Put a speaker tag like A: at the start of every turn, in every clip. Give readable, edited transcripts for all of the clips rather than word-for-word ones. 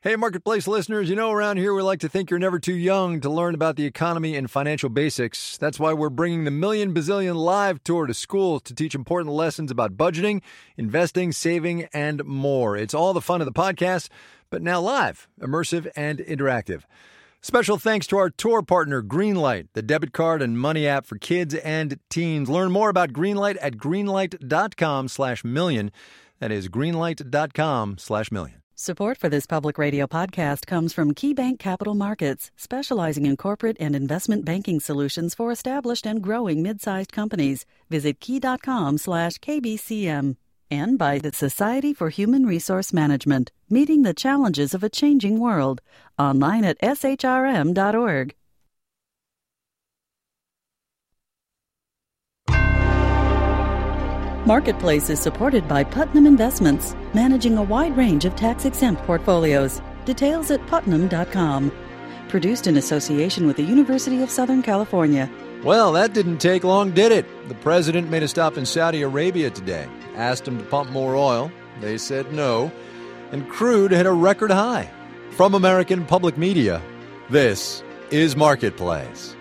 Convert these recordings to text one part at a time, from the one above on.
A: Hey, Marketplace listeners, around here we like to think you're never too young to learn about the economy and financial basics. That's why we're bringing the Million Bazillion Live Tour to schools to teach important lessons about budgeting, investing, saving, and more. It's all the fun of the podcast, but now live, immersive, and interactive. Special thanks to our tour partner, Greenlight, the debit card and money app for kids and teens. Learn more about Greenlight at greenlight.com/million. That is greenlight.com/million.
B: Support for this public radio podcast comes from KeyBank Capital Markets, specializing in corporate and investment banking solutions for established and growing mid-sized companies. Visit key.com/KBCM. And by the Society for Human Resource Management, meeting the challenges of a changing world. Online at shrm.org. Marketplace is supported by Putnam Investments, managing a wide range of tax-exempt portfolios. Details at putnam.com. Produced in association with the University of Southern California.
A: Well, that didn't take long, did it? The president made a stop in Saudi Arabia today. Asked them to pump more oil. They said no. And crude hit a record high. From American Public Media, this is Marketplace.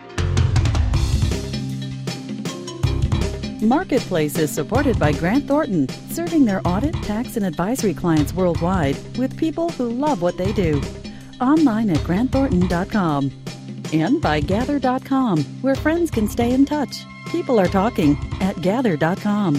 B: Marketplace is supported by Grant Thornton, serving their audit, tax, and advisory clients worldwide with people who love what they do. Online at grantthornton.com. And by Gather.com, where friends can stay in touch. People are talking at Gather.com.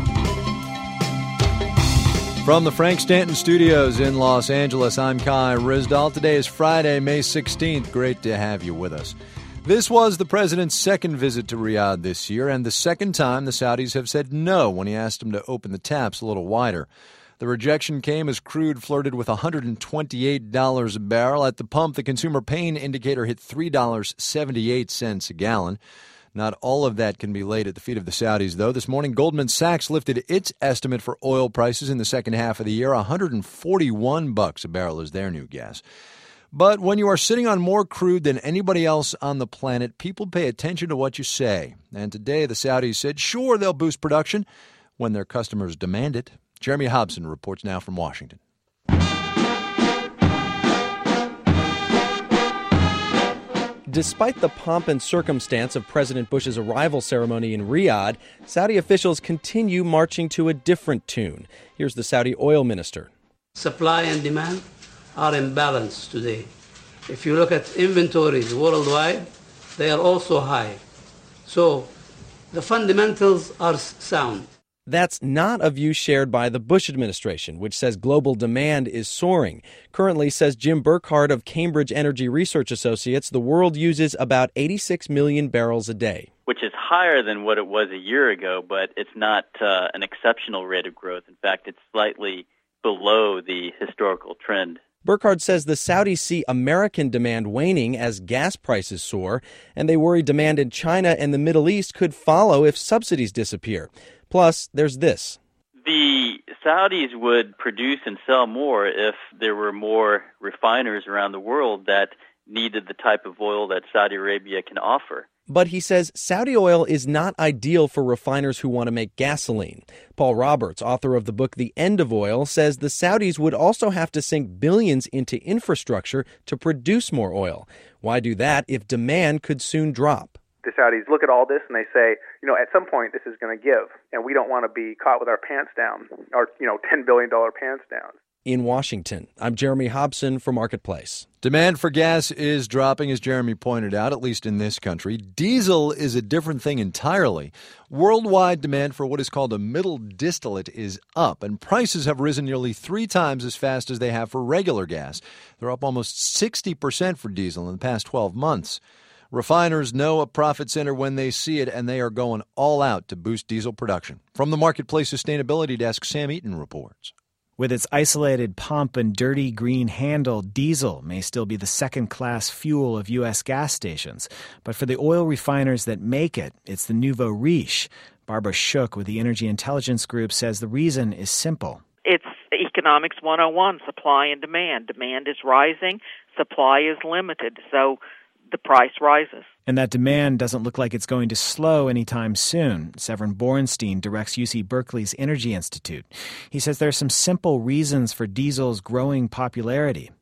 A: From the Frank Stanton Studios in Los Angeles, I'm Kai Ryssdal. Today is Friday, May 16th. Great to have you with us. This was the president's second visit to Riyadh this year, and the second time the Saudis have said no when he asked them to open the taps a little wider. The rejection came as crude flirted with $128 a barrel. At the pump, the consumer pain indicator hit $3.78 a gallon. Not all of that can be laid at the feet of the Saudis, though. This morning, Goldman Sachs lifted its estimate for oil prices in the second half of the year. $141 a barrel is their new guess. But when you are sitting on more crude than anybody else on the planet, people pay attention to what you say. And today, the Saudis said, sure, they'll boost production when their customers demand it. Jeremy Hobson reports now from Washington.
C: Despite the pomp and circumstance of President Bush's arrival ceremony in Riyadh, Saudi officials continue marching to a different tune. Here's the Saudi oil minister.
D: Supply and demand are in balance today. If you look at inventories worldwide, they are also high. So the fundamentals are sound.
C: That's not a view shared by the Bush administration, which says global demand is soaring. Currently, says Jim Burkhardt of Cambridge Energy Research Associates, the world uses about 86 million barrels a day.
E: Which is higher than what it was a year ago, but it's not an exceptional rate of growth. In fact, it's slightly below the historical trend.
C: Burkhardt says the Saudis see American demand waning as gas prices soar, and they worry demand in China and the Middle East could follow if subsidies disappear. Plus, there's this.
E: The Saudis would produce and sell more if there were more refiners around the world that needed the type of oil that Saudi Arabia can offer.
C: But he says Saudi oil is not ideal for refiners who want to make gasoline. Paul Roberts, author of the book The End of Oil, says the Saudis would also have to sink billions into infrastructure to produce more oil. Why do that if demand could soon drop?
F: The Saudis look at all this and they say, at some point this is going to give, and we don't want to be caught with our pants down, our, $10 billion pants down.
C: In Washington, I'm Jeremy Hobson for Marketplace.
A: Demand for gas is dropping, as Jeremy pointed out, at least in this country. Diesel is a different thing entirely. Worldwide demand for what is called a middle distillate is up, and prices have risen nearly 3 times as fast as they have for regular gas. They're up almost 60% for diesel in the past 12 months. Refiners know a profit center when they see it, and they are going all out to boost diesel production. From the Marketplace Sustainability Desk, Sam Eaton reports.
G: With its isolated pump and dirty green handle, diesel may still be the second-class fuel of U.S. gas stations. But for the oil refiners that make it, it's the nouveau riche. Barbara Shook with the Energy Intelligence Group says the reason is simple.
H: It's economics 101, supply and demand. Demand is rising, supply is limited, so the price rises.
G: And that demand doesn't look like it's going to slow anytime soon. Severin Borenstein directs UC Berkeley's Energy Institute. He says there are some simple reasons for diesel's growing popularity.
I: It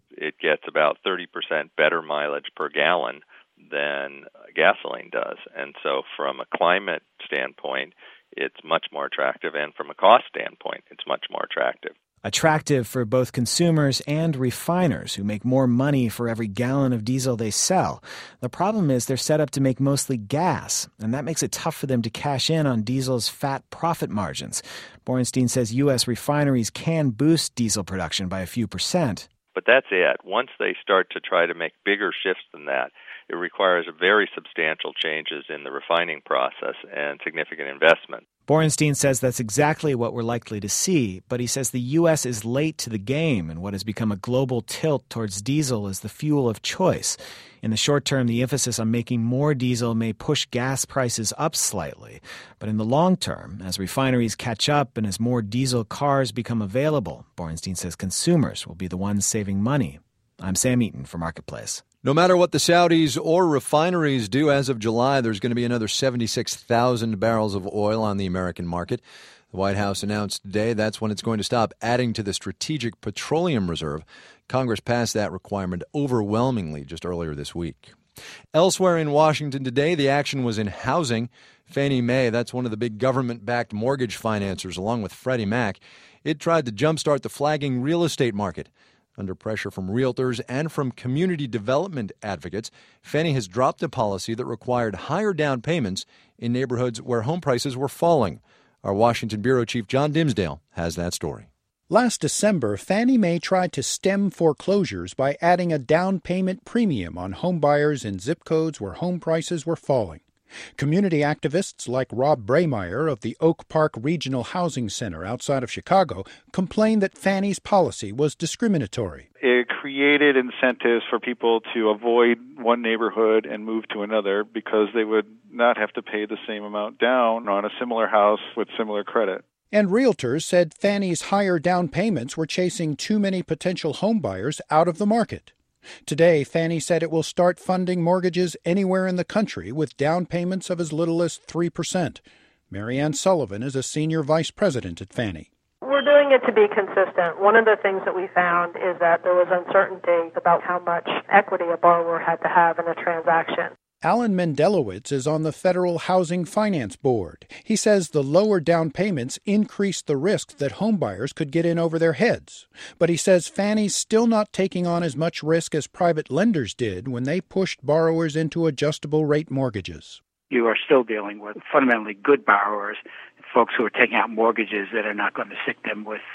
I: gets about 30% better mileage per gallon than gasoline does. And so from a climate standpoint, it's much more attractive, and from a cost standpoint, it's much more attractive.
G: Attractive for both consumers and refiners who make more money for every gallon of diesel they sell. The problem is they're set up to make mostly gas, and that makes it tough for them to cash in on diesel's fat profit margins. Borenstein says U.S. refineries can boost diesel production by a few percent.
I: But that's it. Once they start to try to make bigger shifts than that, it requires very substantial changes in the refining process and significant investment.
G: Borenstein says that's exactly what we're likely to see, but he says the U.S. is late to the game in what has become a global tilt towards diesel as the fuel of choice. In the short term, the emphasis on making more diesel may push gas prices up slightly. But in the long term, as refineries catch up and as more diesel cars become available, Borenstein says consumers will be the ones saving money. I'm Sam Eaton for Marketplace.
A: No matter what the Saudis or refineries do, as of July, there's going to be another 76,000 barrels of oil on the American market. The White House announced today that's when it's going to stop adding to the Strategic Petroleum Reserve. Congress passed that requirement overwhelmingly just earlier this week. Elsewhere in Washington today, the action was in housing. Fannie Mae, that's one of the big government-backed mortgage financiers, along with Freddie Mac. It tried to jumpstart the flagging real estate market. Under pressure from realtors and from community development advocates, Fannie has dropped a policy that required higher down payments in neighborhoods where home prices were falling. Our Washington bureau chief John Dimsdale has that story.
J: Last December, Fannie Mae tried to stem foreclosures by adding a down payment premium on home buyers in zip codes where home prices were falling. Community activists like Rob Braymeyer of the Oak Park Regional Housing Center outside of Chicago complained that Fannie's policy was discriminatory.
K: It created incentives for people to avoid one neighborhood and move to another because they would not have to pay the same amount down on a similar house with similar credit.
J: And realtors said Fannie's higher down payments were chasing too many potential homebuyers out of the market. Today, Fannie said it will start funding mortgages anywhere in the country with down payments of as little as 3%. Marianne Sullivan is a senior vice president at Fannie.
L: We're doing it to be consistent. One of the things that we found is that there was uncertainty about how much equity a borrower had to have in a transaction.
J: Alan Mendelowitz is on the Federal Housing Finance Board. He says the lower down payments increased the risk that homebuyers could get in over their heads. But he says Fannie's still not taking on as much risk as private lenders did when they pushed borrowers into adjustable rate mortgages.
M: You are still dealing with fundamentally good borrowers, folks who are taking out mortgages that are not going to stick them with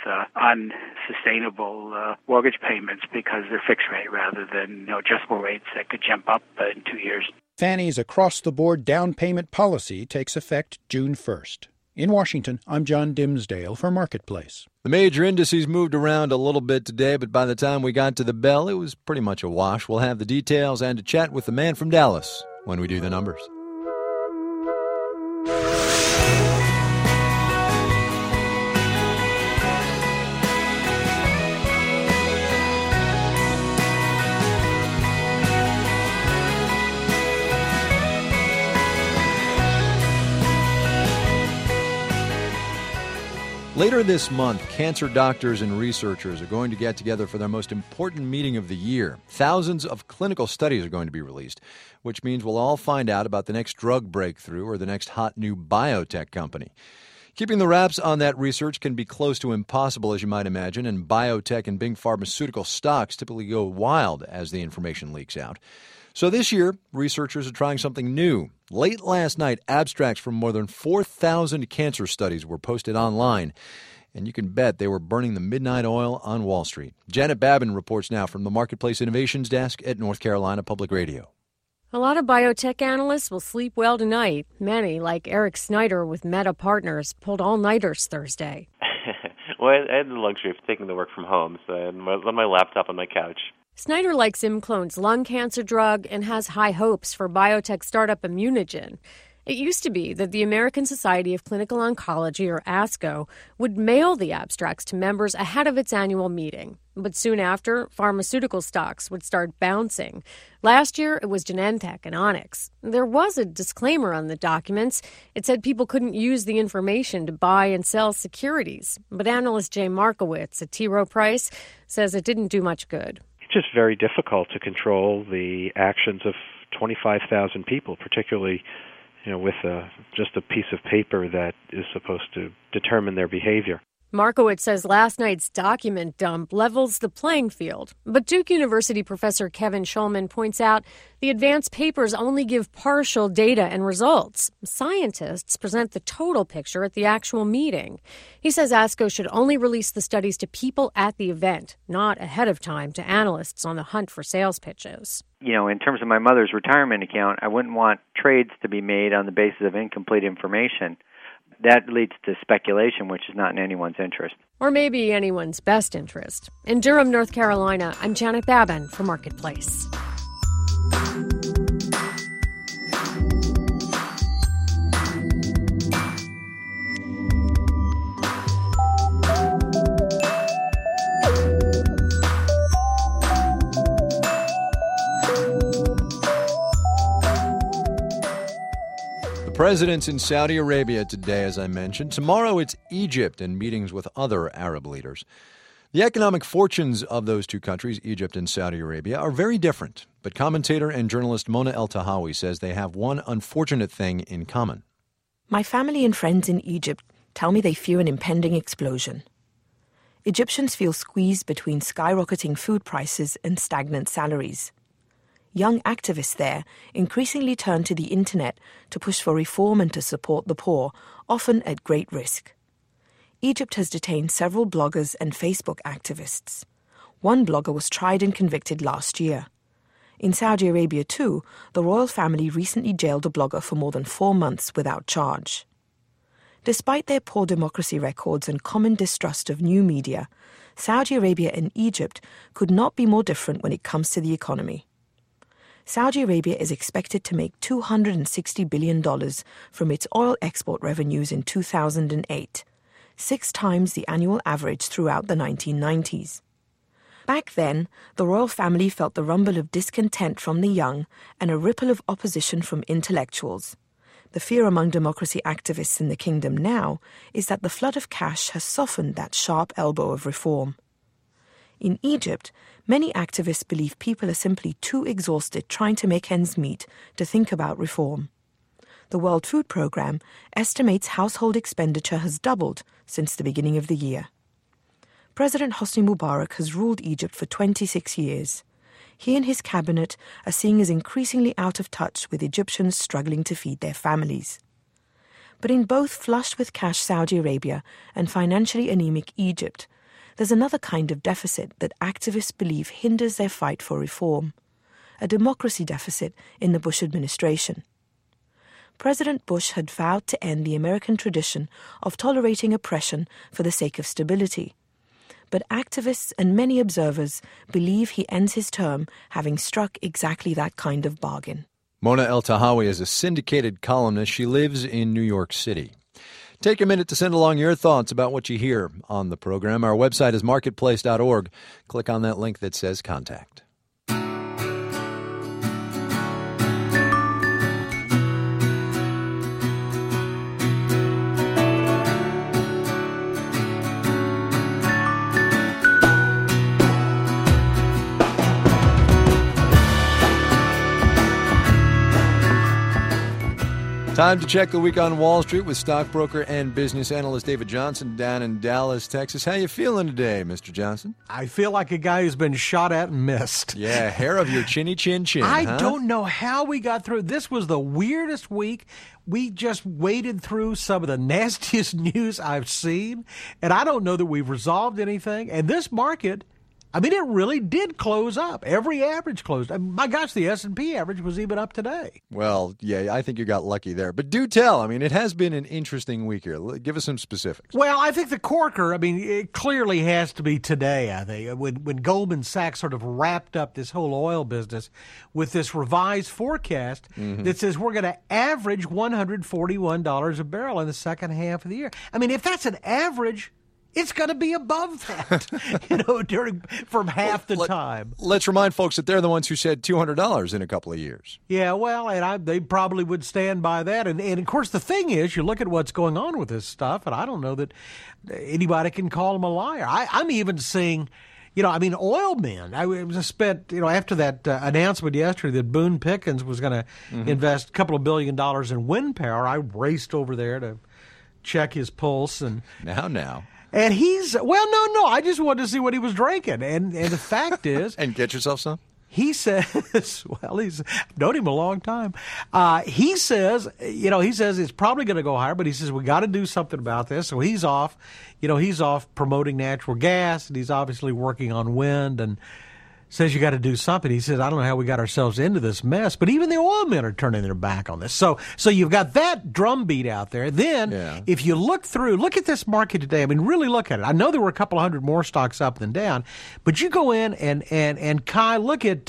M: unsustainable mortgage payments because they're fixed rate rather than adjustable rates that could jump up in 2 years.
J: Fannie's across-the-board down payment policy takes effect June 1st. In Washington, I'm John Dimsdale for Marketplace.
A: The major indices moved around a little bit today, but by the time we got to the bell, it was pretty much a wash. We'll have the details and a chat with the man from Dallas when we do the numbers. Later this month, cancer doctors and researchers are going to get together for their most important meeting of the year. Thousands of clinical studies are going to be released, which means we'll all find out about the next drug breakthrough or the next hot new biotech company. Keeping the wraps on that research can be close to impossible, as you might imagine, and biotech and big pharmaceutical stocks typically go wild as the information leaks out. So this year, researchers are trying something new. Late last night, abstracts from more than 4,000 cancer studies were posted online, and you can bet they were burning the midnight oil on Wall Street. Janet Babin reports now from the Marketplace Innovations Desk at North Carolina Public Radio.
N: A lot of biotech analysts will sleep well tonight. Many, like Eric Snyder with Meta Partners, pulled all-nighters Thursday.
O: Well, I had the luxury of taking the work from home, so I was on my laptop on my couch.
N: Snyder likes Imclone's lung cancer drug and has high hopes for biotech startup Immunogen. It used to be that the American Society of Clinical Oncology, or ASCO, would mail the abstracts to members ahead of its annual meeting. But soon after, pharmaceutical stocks would start bouncing. Last year, it was Genentech and Onyx. There was a disclaimer on the documents. It said people couldn't use the information to buy and sell securities. But analyst Jay Markowitz at T. Rowe Price says it didn't do much good.
P: just very difficult to control the actions of 25,000 people, particularly with just a piece of paper that is supposed to determine their behavior.
N: Markowitz says last night's document dump levels the playing field. But Duke University professor Kevin Schulman points out the advanced papers only give partial data and results. Scientists present the total picture at the actual meeting. He says ASCO should only release the studies to people at the event, not ahead of time to analysts on the hunt for sales pitches.
Q: In terms of my mother's retirement account, I wouldn't want trades to be made on the basis of incomplete information. That leads to speculation, which is not in anyone's interest.
N: Or maybe anyone's best interest. In Durham, North Carolina, I'm Janet Babin for Marketplace.
A: Presidents in Saudi Arabia today, as I mentioned. Tomorrow it's Egypt and meetings with other Arab leaders. The economic fortunes of those two countries, Egypt and Saudi Arabia, are very different. But commentator and journalist Mona El-Tahawi says they have one unfortunate thing in common.
R: My family and friends in Egypt tell me they fear an impending explosion. Egyptians feel squeezed between skyrocketing food prices and stagnant salaries. Young activists there increasingly turn to the internet to push for reform and to support the poor, often at great risk. Egypt has detained several bloggers and Facebook activists. One blogger was tried and convicted last year. In Saudi Arabia, too, the royal family recently jailed a blogger for more than 4 months without charge. Despite their poor democracy records and common distrust of new media, Saudi Arabia and Egypt could not be more different when it comes to the economy. Saudi Arabia is expected to make $260 billion from its oil export revenues in 2008, 6 times the annual average throughout the 1990s. Back then, the royal family felt the rumble of discontent from the young and a ripple of opposition from intellectuals. The fear among democracy activists in the kingdom now is that the flood of cash has softened that sharp elbow of reform. In Egypt, many activists believe people are simply too exhausted trying to make ends meet to think about reform. The World Food Programme estimates household expenditure has doubled since the beginning of the year. President Hosni Mubarak has ruled Egypt for 26 years. He and his cabinet are seen as increasingly out of touch with Egyptians struggling to feed their families. But in both flushed with cash Saudi Arabia and financially anemic Egypt, there's another kind of deficit that activists believe hinders their fight for reform, a democracy deficit in the Bush administration. President Bush had vowed to end the American tradition of tolerating oppression for the sake of stability. But activists and many observers believe he ends his term having struck exactly that kind of bargain.
A: Mona El-Tahawi is a syndicated columnist. She lives in New York City. Take a minute to send along your thoughts about what you hear on the program. Our website is marketplace.org. Click on that link that says Contact. Time to check the week on Wall Street with stockbroker and business analyst David Johnson down in Dallas, Texas. How you feeling today, Mr. Johnson?
S: I feel like a guy who's been shot at and missed.
A: Yeah, hair of your chinny chin.
S: I don't know how we got through. This was the weirdest week. We just waded through some of the nastiest news I've seen, and I don't know that we've resolved anything. And this market, I mean, it really did close up. Every average closed. My gosh, the S&P average was even up today.
A: Well, yeah, I think you got lucky there. But do tell. I mean, it has been an interesting week here. Give us some specifics.
S: Well, I think the corker, I mean, it clearly has to be today, I think, when Goldman Sachs sort of wrapped up this whole oil business with this revised forecast that says we're going to average $141 a barrel in the second half of the year. I mean, if that's an average, it's going to be above that, from half the time.
A: Let's remind folks that they're the ones who said $200 in a couple of years.
S: Yeah, well, and they probably would stand by that. And of course, the thing is, you look at what's going on with this stuff, and I don't know that anybody can call them a liar. I'm even seeing, oil men. I was spent, after that announcement yesterday that Boone Pickens was going to invest a couple of $1 billion in wind power, I raced over there to check his pulse. And
A: now.
S: And he's, no, I just wanted to see what he was drinking. And the fact is.
A: And get yourself some?
S: He says, he's known him a long time. He says it's probably going to go higher, but he says we got to do something about this. So he's off, promoting natural gas, and he's obviously working on wind, and says you got to do something. He says, I don't know how we got ourselves into this mess, but even the oil men are turning their back on this. So you've got that drumbeat out there. Then if you look at this market today, really look at it. I know there were a couple of hundred more stocks up than down, but you go in and Kai, look at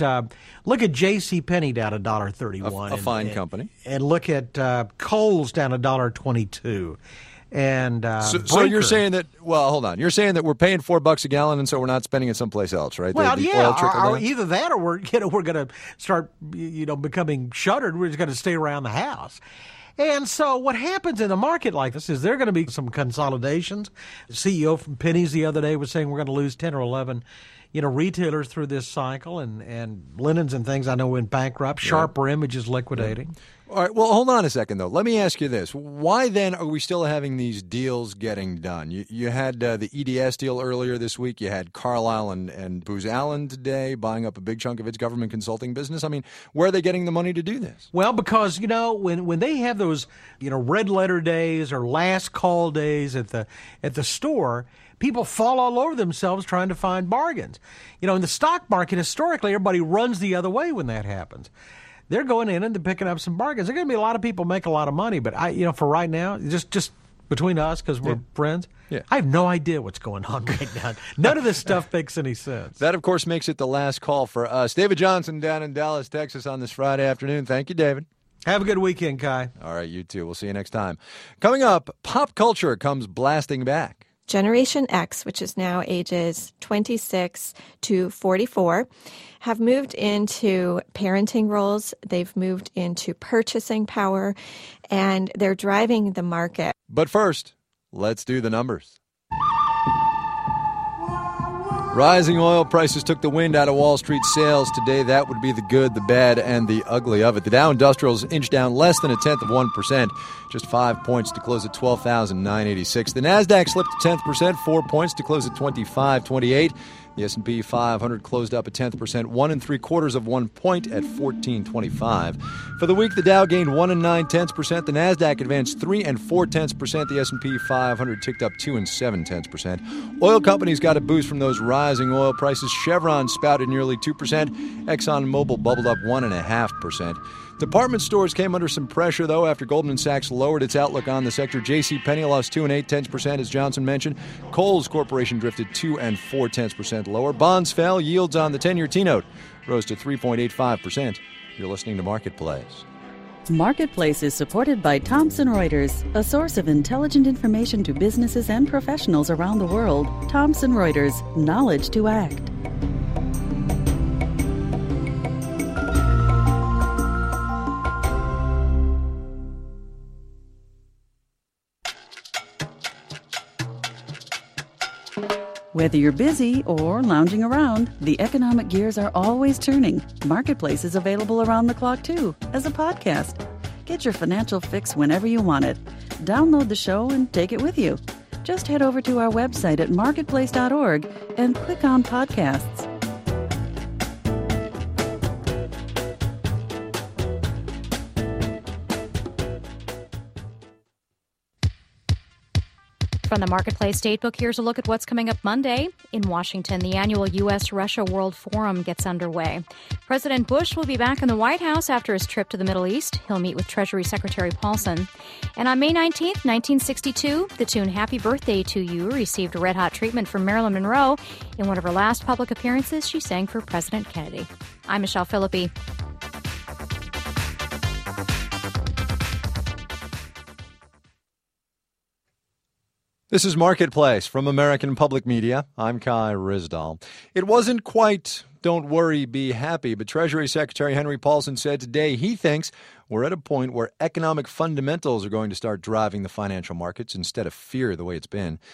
S: J.C. Penney down $1.31.
A: A fine company.
S: And look at Kohl's down $1.22. And
A: so you're saying that? Well, hold on. You're saying that we're paying $4 a gallon, and so we're not spending it someplace else, right?
S: Well, either that, or we're going to start, becoming shuttered. We're just going to stay around the house. And so what happens in a market like this is there are going to be some consolidations. The CEO from Penny's the other day was saying we're going to lose 10 or 11 retailers through this cycle, and Linens and things I know went bankrupt. Sharper Image is liquidating.
A: All right, well, hold on a second, though. Let me ask you this. Why, then, are we still having these deals getting done? You had the EDS deal earlier this week. You had Carlyle and Booz Allen today buying up a big chunk of its government consulting business. Where are they getting the money to do this?
S: Well, because, when they have those, red letter days or last call days at the store, people fall all over themselves trying to find bargains. In the stock market, historically, everybody runs the other way when that happens. They're going in and they're picking up some bargains. There are going to be a lot of people make a lot of money, but for right now, just between us because we're friends, I have no idea what's going on right now. None of this stuff makes any sense.
A: That, of course, makes it the last call for us. David Johnson down in Dallas, Texas on this Friday afternoon. Thank you, David.
S: Have a good weekend, Kai.
A: All right, you too. We'll see you next time. Coming up, pop culture comes blasting back.
T: Generation X, which is now ages 26 to 44, have moved into parenting roles. They've moved into purchasing power, and they're driving the market.
A: But first, let's do the numbers. Rising oil prices took the wind out of Wall Street sales today. That would be the good, the bad, and the ugly of it. The Dow Industrials inched down less than 0.1%, just 5 points to close at 12,986. The Nasdaq slipped 0.1%, 4 points to close at 2528. The S&P 500 closed up 0.1%, 1.75 point at 1425. For the week, the Dow gained 1.9%. The Nasdaq advanced 3.4%. The S&P 500 ticked up 2.7%. Oil companies got a boost from those rising oil prices. Chevron spouted nearly 2%. ExxonMobil bubbled up 1.5%. Department stores came under some pressure, though, after Goldman Sachs lowered its outlook on the sector. J.C. Penney lost 2.8%, as Johnson mentioned. Kohl's Corporation drifted 2.4% lower. Bonds fell. Yields on the 10-year T-note rose to 3.85%. You're listening to Marketplace.
B: Marketplace is supported by Thomson Reuters, a source of intelligent information to businesses and professionals around the world. Thomson Reuters, knowledge to act. Whether you're busy or lounging around, the economic gears are always turning. Marketplace is available around the clock, too, as a podcast. Get your financial fix whenever you want it. Download the show and take it with you. Just head over to our website at marketplace.org and click on podcasts.
U: From the Marketplace Datebook, here's a look at what's coming up Monday. In Washington, the annual U.S.-Russia World Forum gets underway. President Bush will be back in the White House after his trip to the Middle East. He'll meet with Treasury Secretary Paulson. And on May 19th, 1962, the tune Happy Birthday to You received red-hot treatment from Marilyn Monroe. In one of her last public appearances, she sang for President Kennedy. I'm Michelle Philippi.
A: This is Marketplace from American Public Media. I'm Kai Ryssdal. It wasn't quite don't worry, be happy, but Treasury Secretary Henry Paulson said today he thinks we're at a point where economic fundamentals are going to start driving the financial markets instead of fear the way it's been.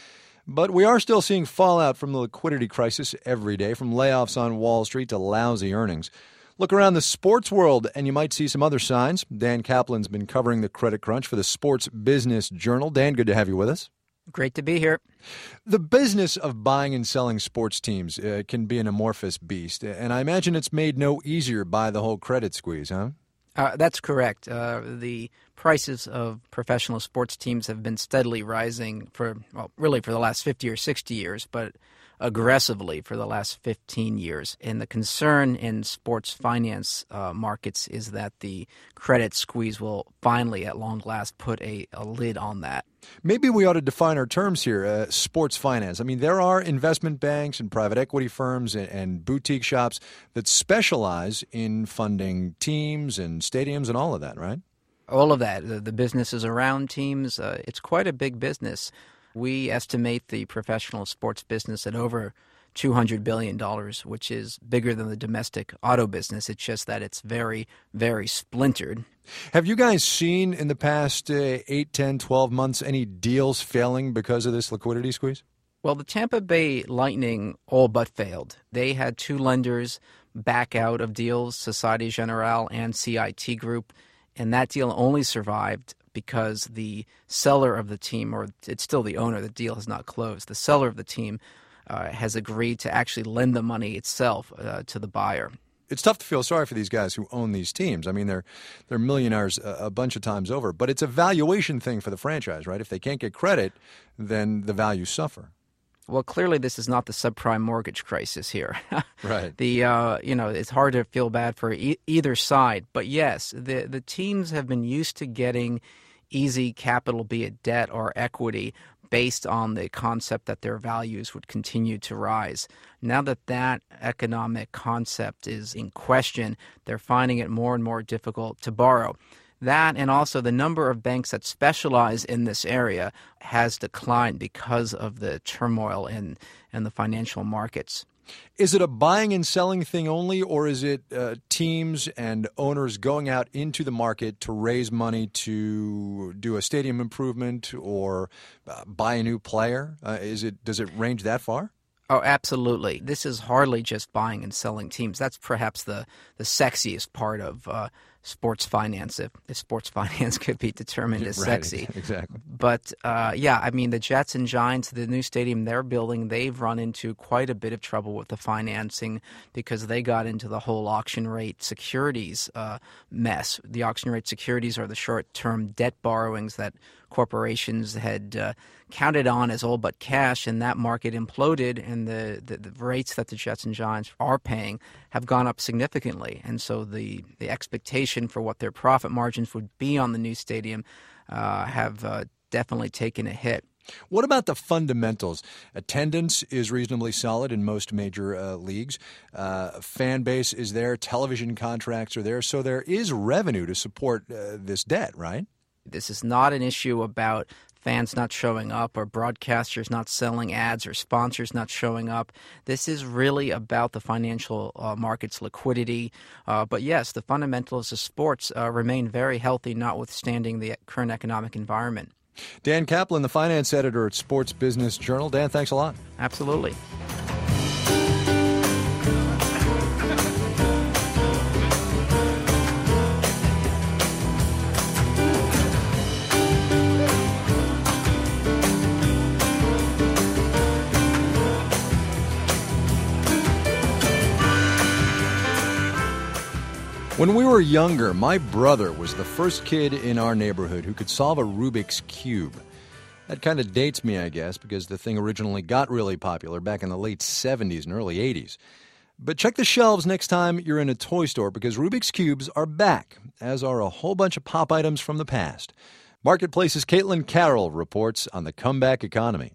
A: But we are still seeing fallout from the liquidity crisis every day, from layoffs on Wall Street to lousy earnings. Look around the sports world and you might see some other signs. Dan Kaplan's been covering the credit crunch for the Sports Business Journal. Dan, good to have you with us.
D: Great to be here.
A: The business of buying and selling sports teams can be an amorphous beast, and I imagine it's made no easier by the whole credit squeeze, huh?
D: That's correct. The prices of professional sports teams have been steadily rising for the last 50 or 60 years, but aggressively for the last 15 years. And the concern in sports finance markets is that the credit squeeze will finally, at long last, put a lid on that.
A: Maybe we ought to define our terms here, sports finance. I mean, there are investment banks and private equity firms and boutique shops that specialize in funding teams and stadiums and all of that, right?
D: All of that. The businesses around teams, it's quite a big business. We estimate the professional sports business at over $200 billion, which is bigger than the domestic auto business. It's just that it's very, very splintered.
A: Have you guys seen in the past 8, 10, 12 months any deals failing because of this liquidity squeeze?
D: Well, the Tampa Bay Lightning all but failed. They had two lenders back out of deals, Societe Generale and CIT Group, and that deal only survived because the seller of the team, or it's still the owner, the deal has not closed, the seller of the team has agreed to actually lend the money itself to the buyer.
A: It's tough to feel sorry for these guys who own these teams. I mean, they're millionaires a bunch of times over, but it's a valuation thing for the franchise, right? If they can't get credit, then the values suffer.
D: Well, clearly this is not the subprime mortgage crisis here.
A: Right.
D: It's hard to feel bad for either side, but yes, the teams have been used to getting easy capital, be it debt or equity, based on the concept that their values would continue to rise. Now that economic concept is in question, they're finding it more and more difficult to borrow. That and also the number of banks that specialize in this area has declined because of the turmoil in the financial markets.
A: Is it a buying and selling thing only, or is it teams and owners going out into the market to raise money to do a stadium improvement or buy a new player? Does it range that far?
D: Oh, absolutely. This is hardly just buying and selling teams. That's perhaps the sexiest part of sports finance, if sports finance could be determined as sexy.
A: Right, exactly.
D: But, the Jets and Giants, the new stadium they're building, they've run into quite a bit of trouble with the financing because they got into the whole auction rate securities mess. The auction rate securities are the short-term debt borrowings that corporations had counted on as all but cash, and that market imploded, and the rates that the Jets and Giants are paying have gone up significantly. And so the expectation for what their profit margins would be on the new stadium have definitely taken a hit.
A: What about the fundamentals? Attendance is reasonably solid in most major leagues. Fan base is there. Television contracts are there. So there is revenue to support this debt, right?
D: This is not an issue about fans not showing up or broadcasters not selling ads or sponsors not showing up. This is really about the financial market's liquidity. But yes, the fundamentals of sports remain very healthy, notwithstanding the current economic environment.
A: Dan Kaplan, the finance editor at Sports Business Journal. Dan, thanks a lot.
D: Absolutely.
A: When we were younger, my brother was the first kid in our neighborhood who could solve a Rubik's Cube. That kind of dates me, I guess, because the thing originally got really popular back in the late 70s and early 80s. But check the shelves next time you're in a toy store because Rubik's Cubes are back, as are a whole bunch of pop items from the past. Marketplace's Caitlin Carroll reports on the comeback economy.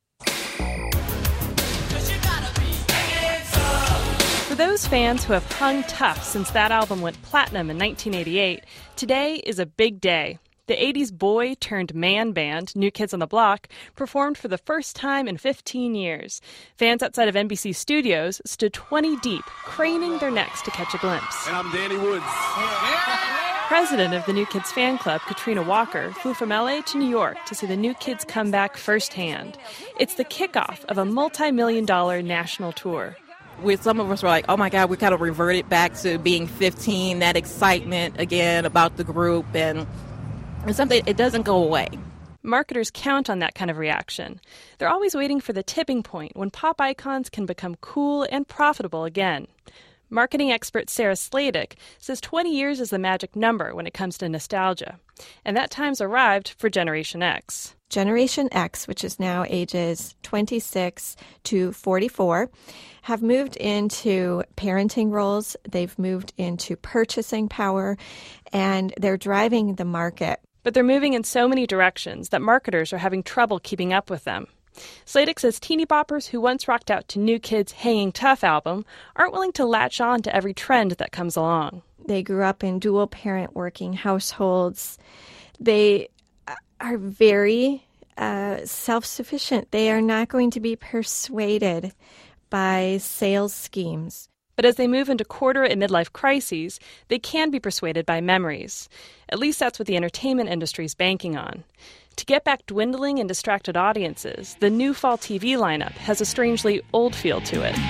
V: For those fans who have hung tough since that album went platinum in 1988, today is a big day. The 80s boy turned man band, New Kids on the Block, performed for the first time in 15 years. Fans outside of NBC Studios stood 20 deep, craning their necks to catch a glimpse.
W: And I'm Danny Woods.
V: president of the New Kids fan club, Katrina Walker, flew from LA to New York to see the New Kids come back firsthand. It's the kickoff of a multi-million-dollar national tour.
E: Some of us were like, oh my God, we kind of reverted back to being 15, that excitement again about the group, and something, it doesn't go away.
V: Marketers count on that kind of reaction. They're always waiting for the tipping point when pop icons can become cool and profitable again. Marketing expert Sarah Sladek says 20 years is the magic number when it comes to nostalgia. And that time's arrived for Generation X.
T: Generation X, which is now ages 26 to 44, have moved into parenting roles. They've moved into purchasing power, and they're driving the market.
V: But they're moving in so many directions that marketers are having trouble keeping up with them. Sladek says teeny boppers who once rocked out to New Kids' Hanging Tough album aren't willing to latch on to every trend that comes along.
T: They grew up in dual-parent working households. They are very self-sufficient. They are not going to be persuaded by sales schemes.
V: But as they move into quarter and midlife crises, they can be persuaded by memories. At least that's what the entertainment industry is banking on. To get back dwindling and distracted audiences, the new fall TV lineup has a strangely old feel to it.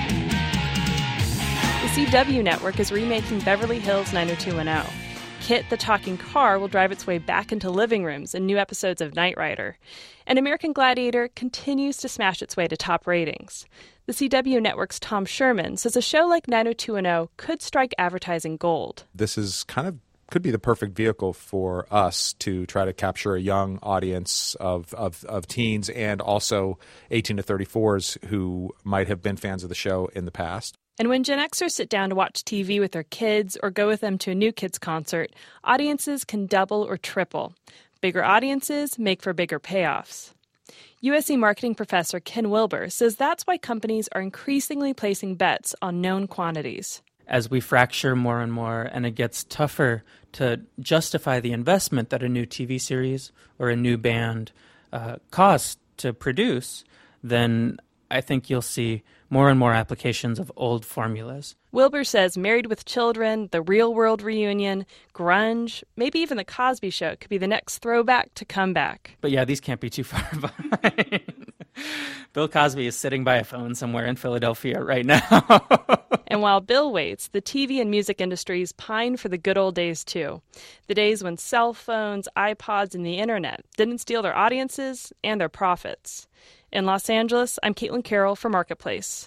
V: The CW network is remaking Beverly Hills 90210. Kit the Talking Car will drive its way back into living rooms in new episodes of Knight Rider. And American Gladiator continues to smash its way to top ratings. The CW network's Tom Sherman says a show like 90210 could strike advertising gold.
F: This is could be the perfect vehicle for us to try to capture a young audience of teens and also 18 to 34s who might have been fans of the show in the past.
V: And when Gen Xers sit down to watch TV with their kids or go with them to a New Kids concert, audiences can double or triple. Bigger audiences make for bigger payoffs. USC marketing professor Ken Wilber says that's why companies are increasingly placing bets on known quantities.
W: As we fracture more and more and it gets tougher to justify the investment that a new TV series or a new band costs to produce, then I think you'll see more and more applications of old formulas.
V: Wilbur says Married with Children, The Real World Reunion, grunge, maybe even The Cosby Show could be the next throwback to come back.
W: But yeah, these can't be too far behind. Bill Cosby is sitting by a phone somewhere in Philadelphia right now.
V: And while Bill waits, the TV and music industries pine for the good old days too. The days when cell phones, iPods, and the internet didn't steal their audiences and their profits. In Los Angeles, I'm Caitlin Carroll for Marketplace.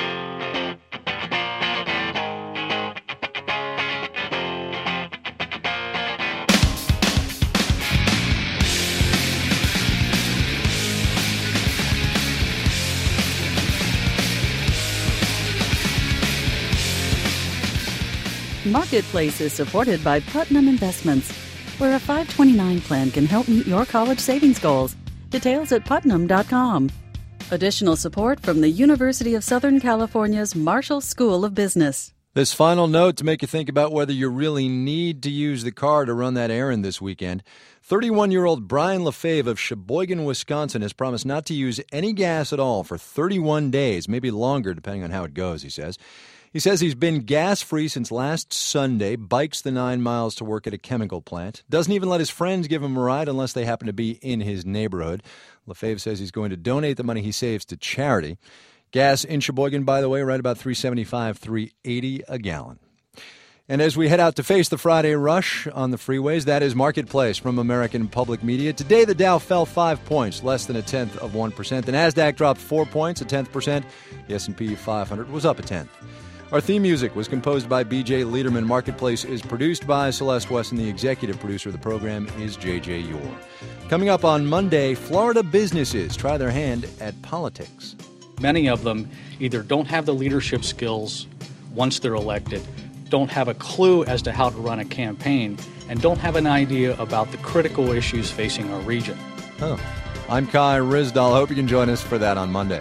B: Marketplace is supported by Putnam Investments, where a 529 plan can help meet your college savings goals. Details at putnam.com. Additional support from the University of Southern California's Marshall School of Business.
A: This final note to make you think about whether you really need to use the car to run that errand this weekend. 31-year-old Brian Lefebvre of Sheboygan, Wisconsin, has promised not to use any gas at all for 31 days, maybe longer depending on how it goes, he says. He says he's been gas-free since last Sunday, bikes the 9 miles to work at a chemical plant, doesn't even let his friends give him a ride unless they happen to be in his neighborhood. Lefebvre says he's going to donate the money he saves to charity. Gas in Sheboygan, by the way, right about $3.75, $3.80 a gallon. And as we head out to face the Friday rush on the freeways, that is Marketplace from American Public Media. Today, the Dow fell 5 points, less than 0.1%. The NASDAQ dropped 4 points, 0.1%. The S&P 500 was up 0.1%. Our theme music was composed by B.J. Liederman. Marketplace is produced by Celeste Wesson. The executive producer of the program is J.J. Yore. Coming up on Monday, Florida businesses try their hand at politics.
X: Many of them either don't have the leadership skills once they're elected, don't have a clue as to how to run a campaign, and don't have an idea about the critical issues facing our region.
A: Oh. I'm Kai Ryssdal. Hope you can join us for that on Monday.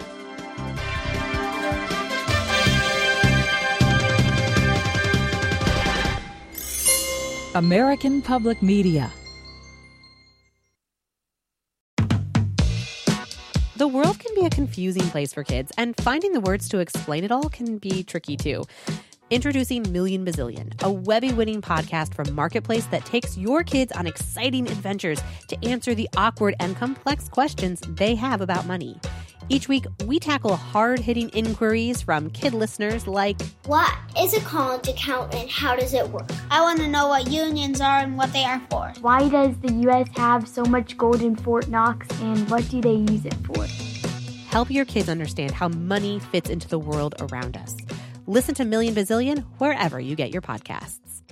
Y: American Public Media.
Z: The world can be a confusing place for kids, and finding the words to explain it all can be tricky too.
C: Introducing Million Bazillion, a Webby-winning podcast from Marketplace that takes your kids on exciting adventures to answer the awkward and complex questions they have about money. Each week, we tackle hard-hitting inquiries from kid listeners like,
G: what is a college account and how does it work? I want to know what unions are and what they are for.
H: Why does the U.S. have so much gold in Fort Knox and what do they use it for?
C: Help your kids understand how money fits into the world around us. Listen to Million Bazillion wherever you get your podcasts.